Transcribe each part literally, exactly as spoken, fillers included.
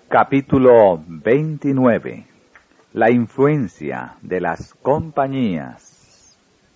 Capítulo veintinueve. La influencia de las compañías.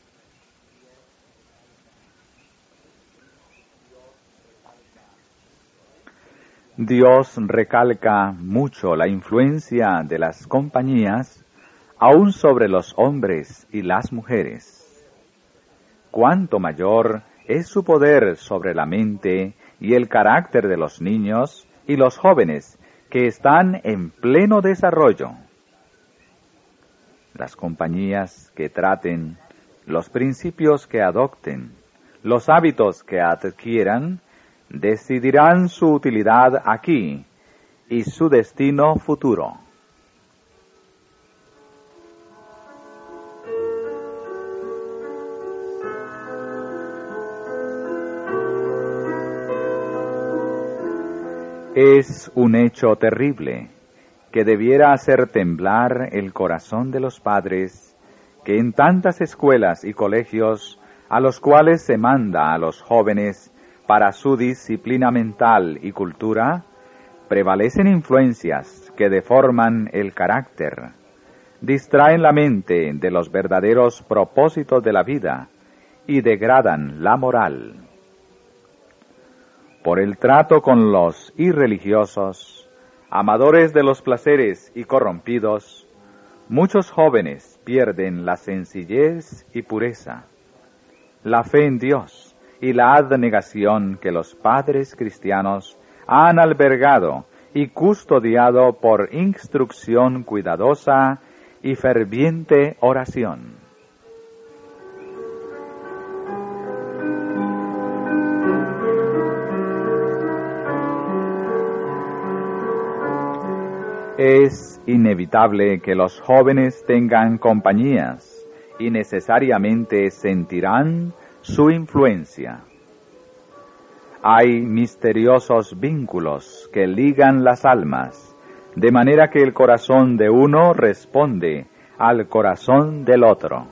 Dios recalca mucho la influencia de las compañías, aún sobre los hombres y las mujeres. Cuánto mayor es su poder sobre la mente y el carácter de los niños y los jóvenes que están en pleno desarrollo. Las compañías que traten, los principios que adopten, los hábitos que adquieran, decidirán su utilidad aquí y su destino futuro. Es un hecho terrible que debiera hacer temblar el corazón de los padres, que en tantas escuelas y colegios a los cuales se manda a los jóvenes para su disciplina mental y cultura, prevalecen influencias que deforman el carácter, distraen la mente de los verdaderos propósitos de la vida y degradan la moral. Por el trato con los irreligiosos, amadores de los placeres y corrompidos, muchos jóvenes pierden la sencillez y pureza, la fe en Dios y la abnegación que los padres cristianos han albergado y custodiado por instrucción cuidadosa y ferviente oración. Es inevitable que los jóvenes tengan compañías y necesariamente sentirán su influencia. Hay misteriosos vínculos que ligan las almas, de manera que el corazón de uno responde al corazón del otro.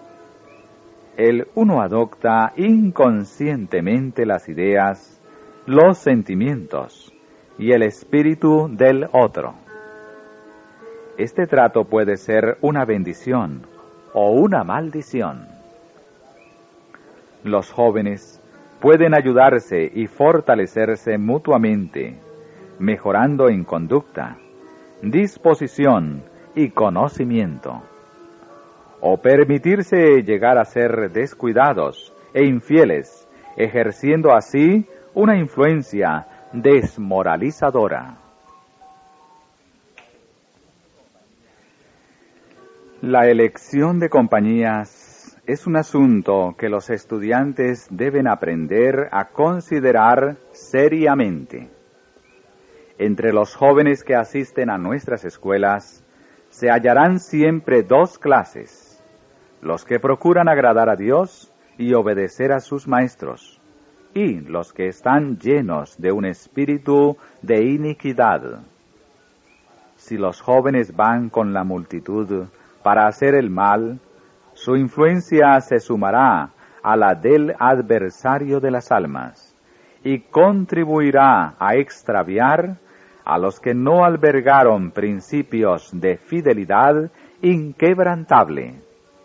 El uno adopta inconscientemente las ideas, los sentimientos y el espíritu del otro. Este trato puede ser una bendición o una maldición. Los jóvenes pueden ayudarse y fortalecerse mutuamente, mejorando en conducta, disposición y conocimiento, o permitirse llegar a ser descuidados e infieles, ejerciendo así una influencia desmoralizadora. La elección de compañías es un asunto que los estudiantes deben aprender a considerar seriamente. Entre los jóvenes que asisten a nuestras escuelas, se hallarán siempre dos clases: los que procuran agradar a Dios y obedecer a sus maestros, y los que están llenos de un espíritu de iniquidad. Si los jóvenes van con la multitud para hacer el mal, su influencia se sumará a la del adversario de las almas y contribuirá a extraviar a los que no albergaron principios de fidelidad inquebrantable.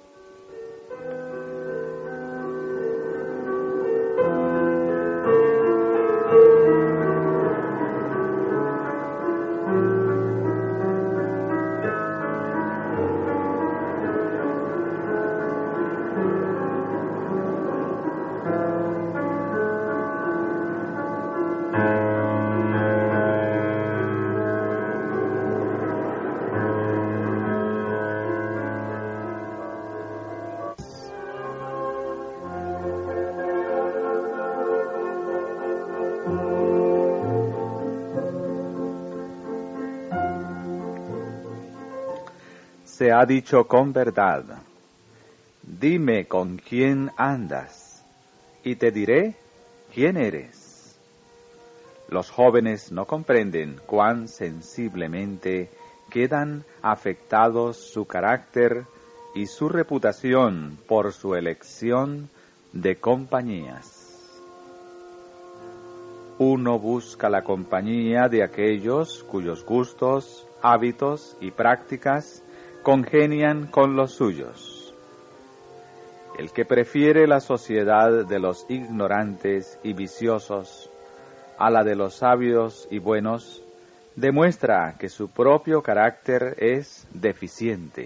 Se ha dicho con verdad: dime con quién andas, y te diré quién eres. Los jóvenes no comprenden cuán sensiblemente quedan afectados su carácter y su reputación por su elección de compañías. uno busca la compañía de aquellos cuyos gustos, hábitos y prácticas congenian con los suyos. El que prefiere la sociedad de los ignorantes y viciosos a la de los sabios y buenos, demuestra que su propio carácter es deficiente.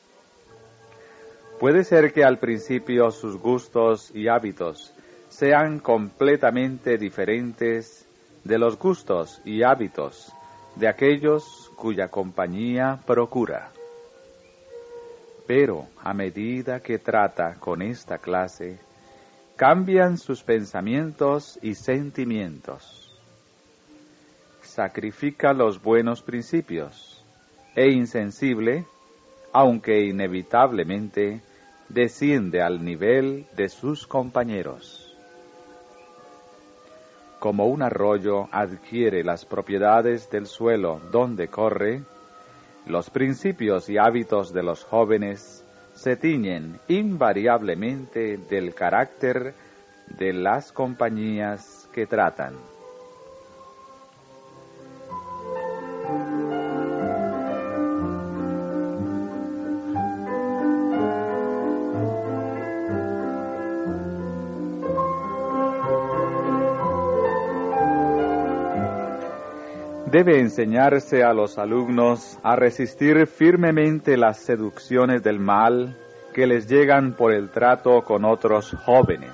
Puede ser que al principio sus gustos y hábitos sean completamente diferentes de los gustos y hábitos de aquellos cuya compañía procura. Pero a medida que trata con esta clase, cambian sus pensamientos y sentimientos. Sacrifica los buenos principios e insensible, aunque inevitablemente, desciende al nivel de sus compañeros. Como un arroyo adquiere las propiedades del suelo donde corre, los principios y hábitos de los jóvenes se tiñen invariablemente del carácter de las compañías que tratan. Debe enseñarse a los alumnos a resistir firmemente las seducciones del mal que les llegan por el trato con otros jóvenes.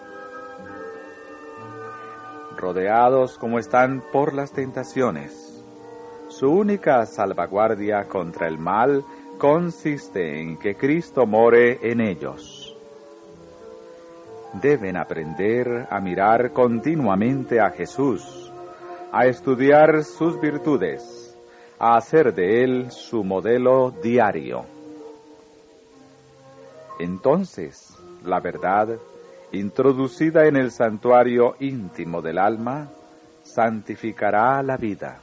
Rodeados como están por las tentaciones, su única salvaguardia contra el mal consiste en que Cristo more en ellos. Deben aprender a mirar continuamente a Jesús, a estudiar sus virtudes, a hacer de Él su modelo diario. Entonces, la verdad, introducida en el santuario íntimo del alma, santificará la vida.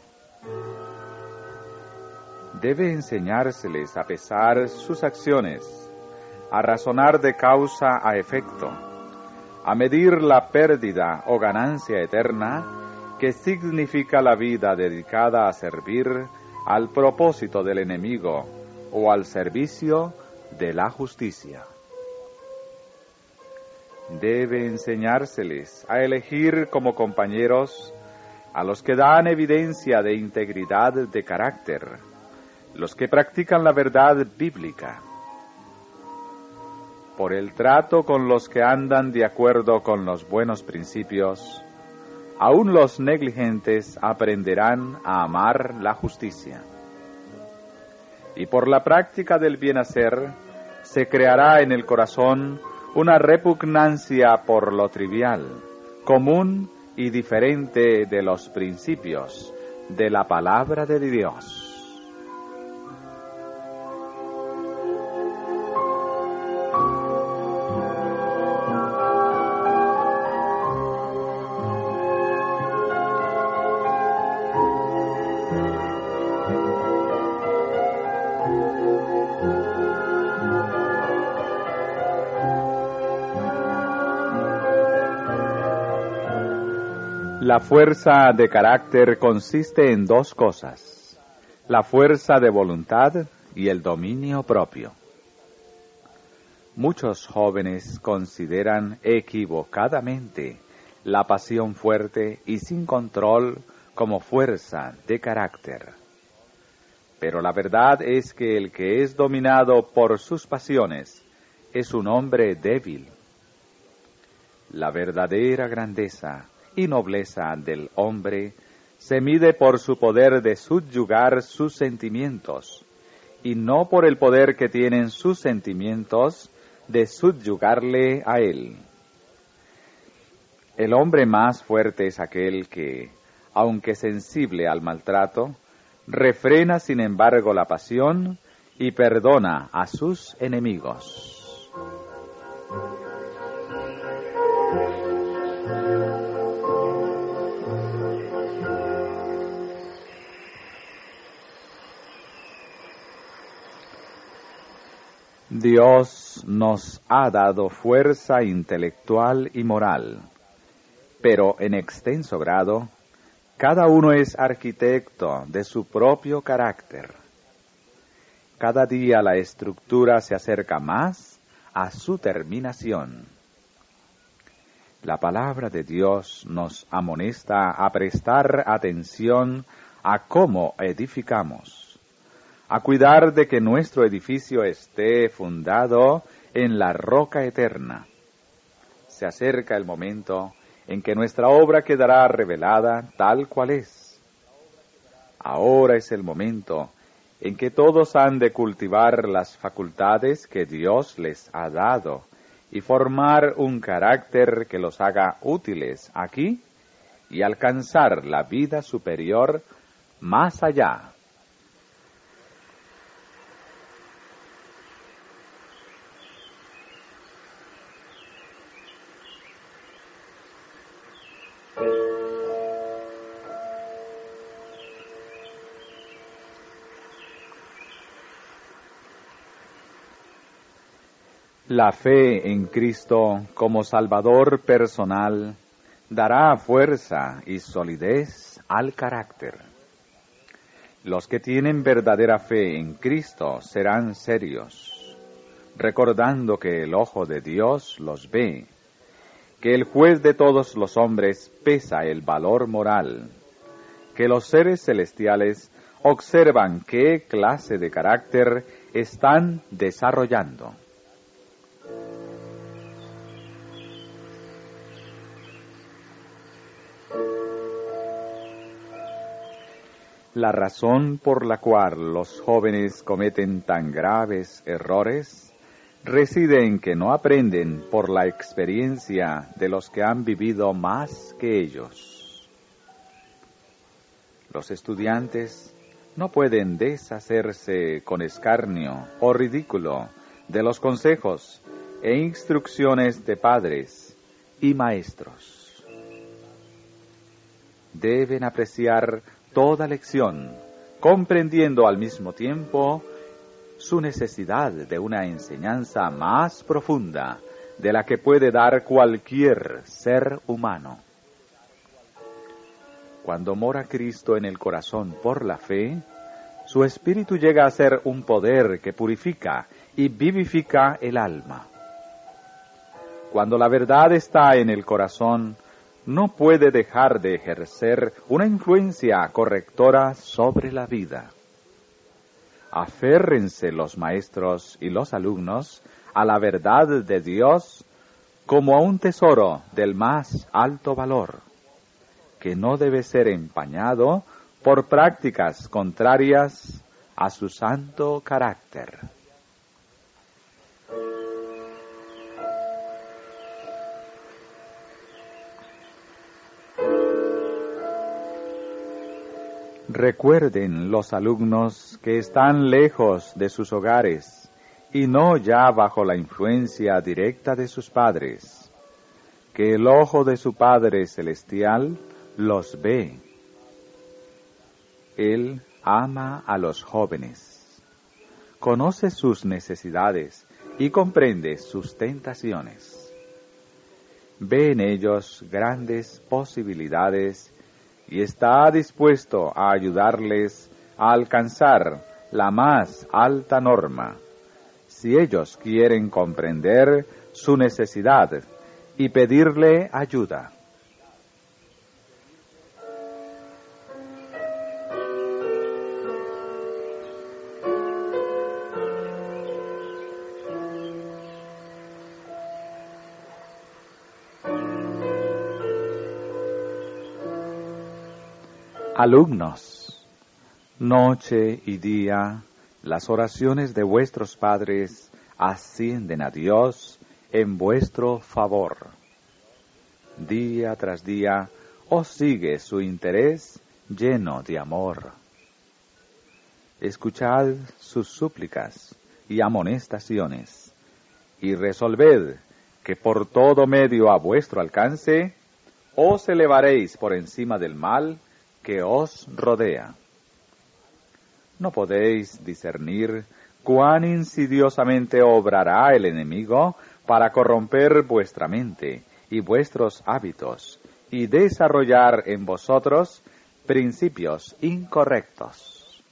Debe enseñárseles a pesar sus acciones, a razonar de causa a efecto, a medir la pérdida o ganancia eterna que significa la vida dedicada a servir al propósito del enemigo o al servicio de la justicia. Debe enseñárseles a elegir como compañeros a los que dan evidencia de integridad de carácter, los que practican la verdad bíblica. Por el trato con los que andan de acuerdo con los buenos principios, aún los negligentes aprenderán a amar la justicia. Y por la práctica del bien hacer, se creará en el corazón una repugnancia por lo trivial, común y diferente de los principios de la palabra de Dios. La fuerza de carácter consiste en dos cosas: la fuerza de voluntad y el dominio propio. Muchos jóvenes consideran equivocadamente la pasión fuerte y sin control como fuerza de carácter. Pero la verdad es que el que es dominado por sus pasiones es un hombre débil. La verdadera grandeza y nobleza del hombre se mide por su poder de subyugar sus sentimientos, y no por el poder que tienen sus sentimientos de subyugarle a él. El hombre más fuerte es aquel que, aunque sensible al maltrato, refrena sin embargo la pasión y perdona a sus enemigos. Dios nos ha dado fuerza intelectual y moral, pero en extenso grado, cada uno es arquitecto de su propio carácter. Cada día la estructura se acerca más a su terminación. La palabra de Dios nos amonesta a prestar atención a cómo edificamos, a cuidar de que nuestro edificio esté fundado en la roca eterna. Se acerca el momento en que nuestra obra quedará revelada tal cual es. Ahora es el momento en que todos han de cultivar las facultades que Dios les ha dado y formar un carácter que los haga útiles aquí y alcanzar la vida superior más allá. La fe en Cristo como Salvador personal dará fuerza y solidez al carácter. Los que tienen verdadera fe en Cristo serán serios, recordando que el ojo de Dios los ve, que el juez de todos los hombres pesa el valor moral, que los seres celestiales observan qué clase de carácter están desarrollando. La razón por la cual los jóvenes cometen tan graves errores reside en que no aprenden por la experiencia de los que han vivido más que ellos. Los estudiantes no pueden deshacerse con escarnio o ridículo de los consejos e instrucciones de padres y maestros. Deben apreciar toda lección, comprendiendo al mismo tiempo su necesidad de una enseñanza más profunda de la que puede dar cualquier ser humano. Cuando mora Cristo en el corazón por la fe, su espíritu llega a ser un poder que purifica y vivifica el alma. Cuando la verdad está en el corazón, no puede dejar de ejercer una influencia correctora sobre la vida. Aférrense los maestros y los alumnos a la verdad de Dios como a un tesoro del más alto valor, que no debe ser empañado por prácticas contrarias a su santo carácter. Recuerden los alumnos que están lejos de sus hogares y no ya bajo la influencia directa de sus padres, que el ojo de su Padre Celestial los ve. Él ama a los jóvenes, conoce sus necesidades y comprende sus tentaciones. Ve en ellos grandes posibilidades y está dispuesto a ayudarles a alcanzar la más alta norma, si ellos quieren comprender su necesidad y pedirle ayuda. Alumnos, noche y día, las oraciones de vuestros padres ascienden a Dios en vuestro favor. Día tras día os sigue su interés lleno de amor. Escuchad sus súplicas y amonestaciones, y resolved que por todo medio a vuestro alcance os elevaréis por encima del mal que os rodea. ¿No podéis discernir cuán insidiosamente obrará el enemigo para corromper vuestra mente y vuestros hábitos y desarrollar en vosotros principios incorrectos.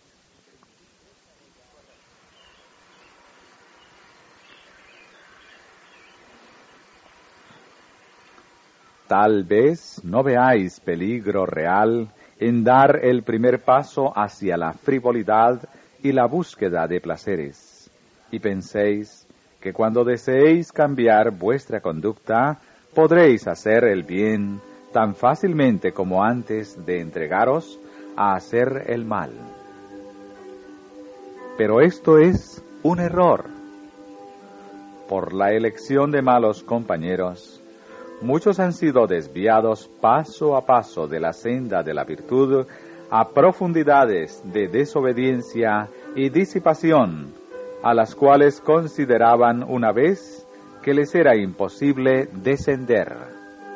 Tal vez no veáis peligro real en dar el primer paso hacia la frivolidad y la búsqueda de placeres, y penséis que cuando deseéis cambiar vuestra conducta, podréis hacer el bien tan fácilmente como antes de entregaros a hacer el mal. Pero esto es un error. Por la elección de malos compañeros, muchos han sido desviados paso a paso de la senda de la virtud a profundidades de desobediencia y disipación, a las cuales consideraban una vez que les era imposible descender.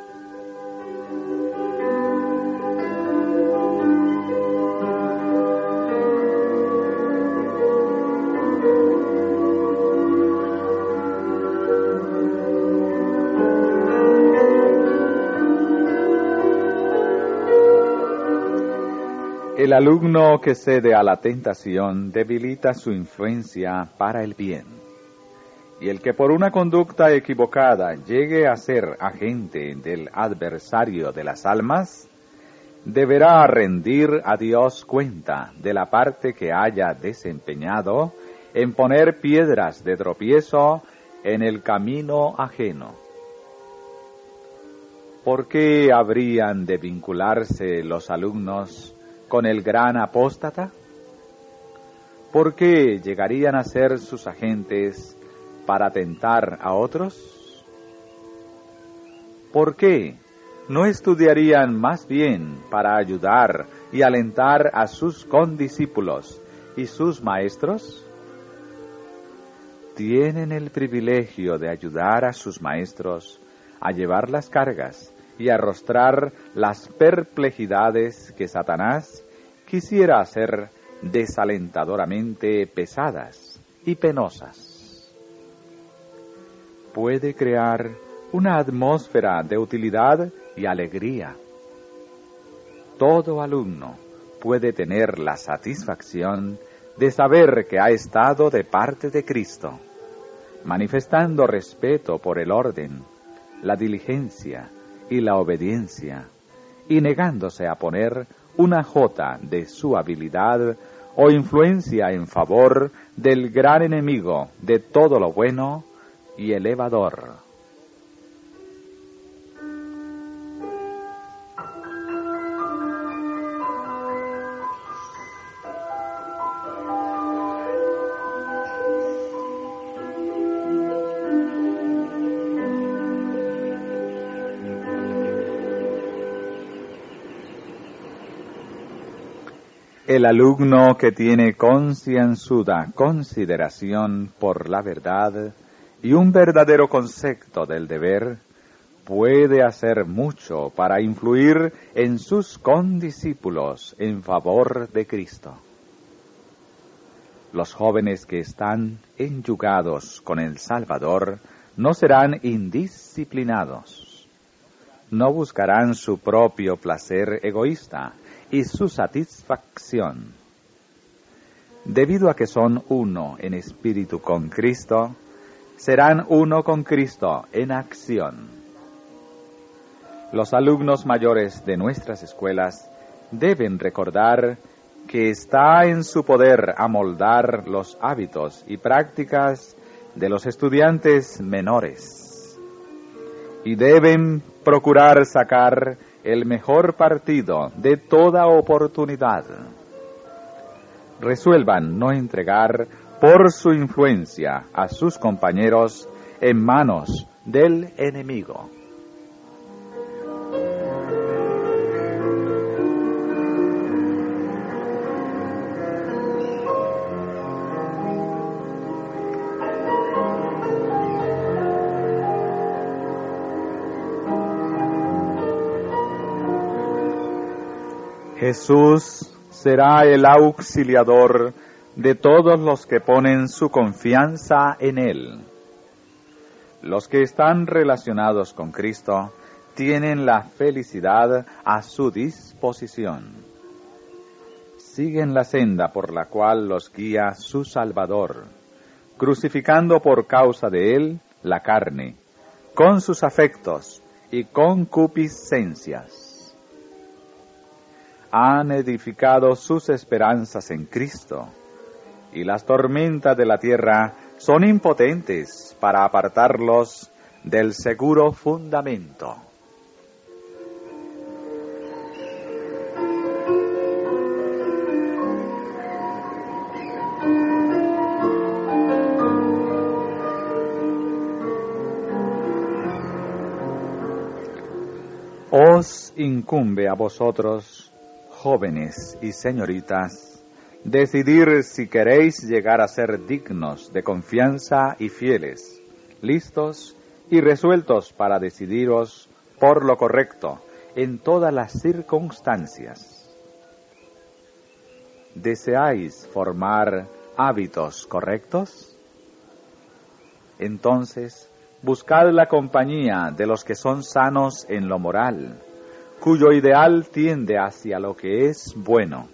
El alumno que cede a la tentación debilita su influencia para el bien, y el que por una conducta equivocada llegue a ser agente del adversario de las almas, deberá rendir a Dios cuenta de la parte que haya desempeñado en poner piedras de tropiezo en el camino ajeno. ¿Por qué habrían de vincularse los alumnos con el gran apóstata? ¿Por qué llegarían a ser sus agentes para tentar a otros? ¿Por qué no estudiarían más bien para ayudar y alentar a sus condiscípulos y sus maestros? Tienen el privilegio de ayudar a sus maestros a llevar las cargas y arrostrar las perplejidades que Satanás quisiera hacer desalentadoramente pesadas y penosas. Puede crear una atmósfera de utilidad y alegría. Todo alumno puede tener la satisfacción de saber que ha estado de parte de Cristo, manifestando respeto por el orden, la diligencia y la obediencia, y negándose a poner una jota de su habilidad o influencia en favor del gran enemigo de todo lo bueno y elevador. El alumno que tiene concienzuda consideración por la verdad y un verdadero concepto del deber, puede hacer mucho para influir en sus condiscípulos en favor de Cristo. Los jóvenes que están enyugados con el Salvador no serán indisciplinados, no buscarán su propio placer egoísta y su satisfacción. Debido a que son uno en espíritu con Cristo, serán uno con Cristo en acción. Los alumnos mayores de nuestras escuelas deben recordar que está en su poder amoldar los hábitos y prácticas de los estudiantes menores, y deben procurar sacar el mejor partido de toda oportunidad. Resuelvan no entregar por su influencia a sus compañeros en manos del enemigo. Jesús será el auxiliador de todos los que ponen su confianza en Él. Los que están relacionados con Cristo tienen la felicidad a su disposición. Siguen la senda por la cual los guía su Salvador, crucificando por causa de él la carne, con sus afectos y concupiscencias. Han edificado sus esperanzas en Cristo, y las tormentas de la tierra son impotentes para apartarlos del seguro fundamento. Os incumbe a vosotros, jóvenes y señoritas, decidir si queréis llegar a ser dignos de confianza y fieles, listos y resueltos para decidiros por lo correcto en todas las circunstancias. ¿Deseáis formar hábitos correctos? Entonces, buscad la compañía de los que son sanos en lo moral, cuyo ideal tiende hacia lo que es bueno.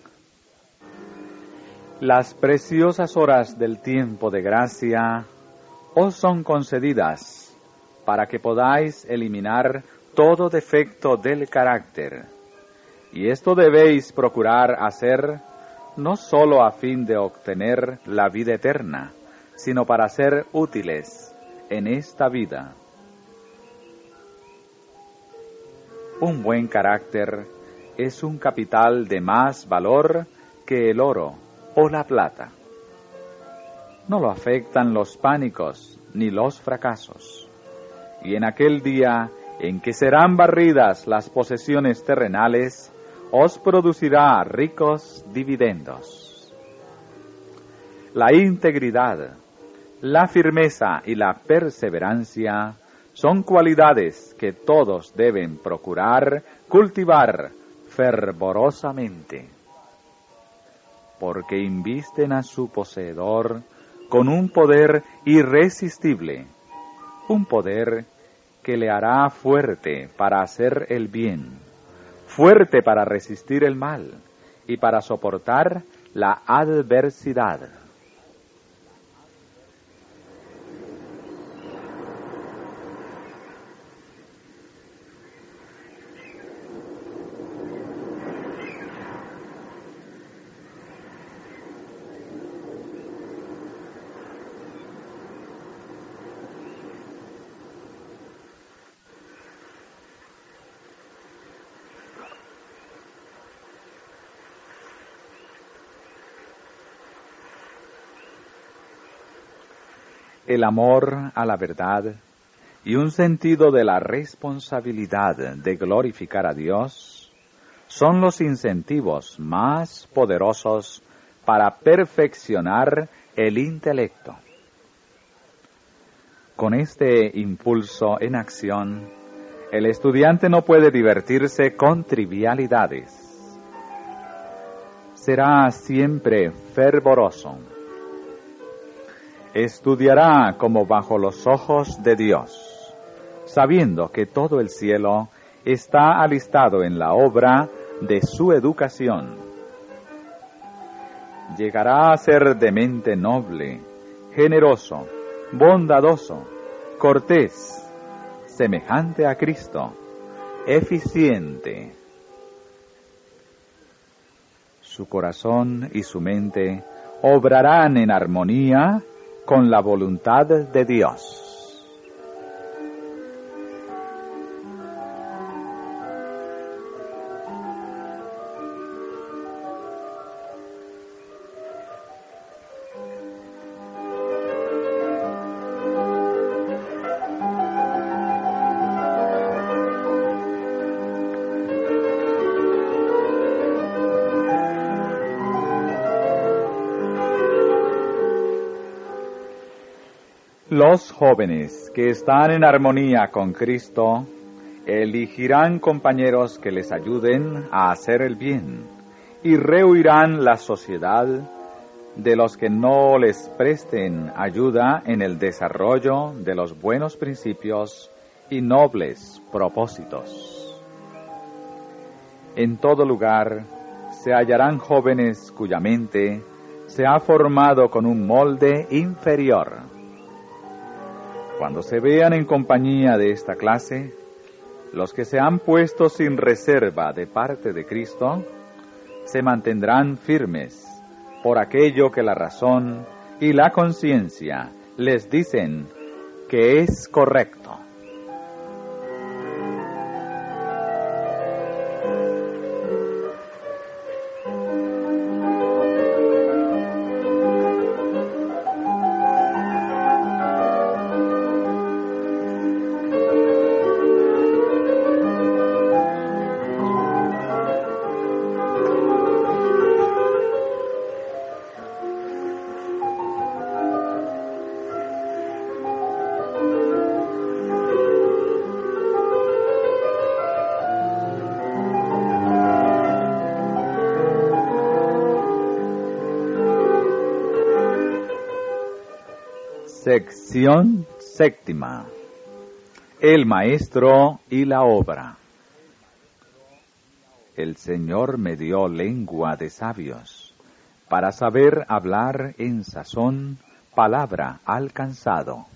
Las preciosas horas del tiempo de gracia os son concedidas para que podáis eliminar todo defecto del carácter, y esto debéis procurar hacer no sólo a fin de obtener la vida eterna, sino para ser útiles en esta vida. Un buen carácter es un capital de más valor que el oro o la plata. No lo afectan los pánicos ni los fracasos, y en aquel día en que serán barridas las posesiones terrenales, os producirá ricos dividendos. La integridad, la firmeza y la perseverancia son cualidades que todos deben procurar cultivar fervorosamente, porque invisten a su poseedor con un poder irresistible, un poder que le hará fuerte para hacer el bien, fuerte para resistir el mal y para soportar la adversidad. El amor a la verdad y un sentido de la responsabilidad de glorificar a Dios son los incentivos más poderosos para perfeccionar el intelecto. Con este impulso en acción, el estudiante no puede divertirse con trivialidades. Será siempre fervoroso. Estudiará como bajo los ojos de Dios, sabiendo que todo el cielo está alistado en la obra de su educación. Llegará a ser de mente noble, generoso, bondadoso, cortés, semejante a Cristo, eficiente. Su corazón y su mente obrarán en armonía con la voluntad de Dios. Los jóvenes que están en armonía con Cristo elegirán compañeros que les ayuden a hacer el bien y rehuirán la sociedad de los que no les presten ayuda en el desarrollo de los buenos principios y nobles propósitos. En todo lugar se hallarán jóvenes cuya mente se ha formado con un molde inferior. Cuando se vean en compañía de esta clase, los que se han puesto sin reserva de parte de Cristo, se mantendrán firmes por aquello que la razón y la conciencia les dicen que es correcto. Sección séptima. El maestro y la obra. El Señor me dio lengua de sabios, para saber hablar en sazón palabra alcanzado.